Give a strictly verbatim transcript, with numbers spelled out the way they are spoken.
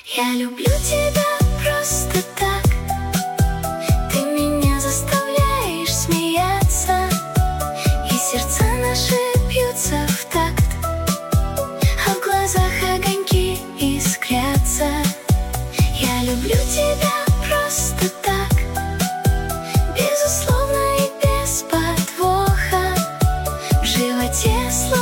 Я люблю тебя просто так. Ты меня заставляешь смеяться, и сердца наши бьются в такт, а в глазах огоньки искрятся. Я люблю тебя просто так, безусловно и без подвоха. В животе словно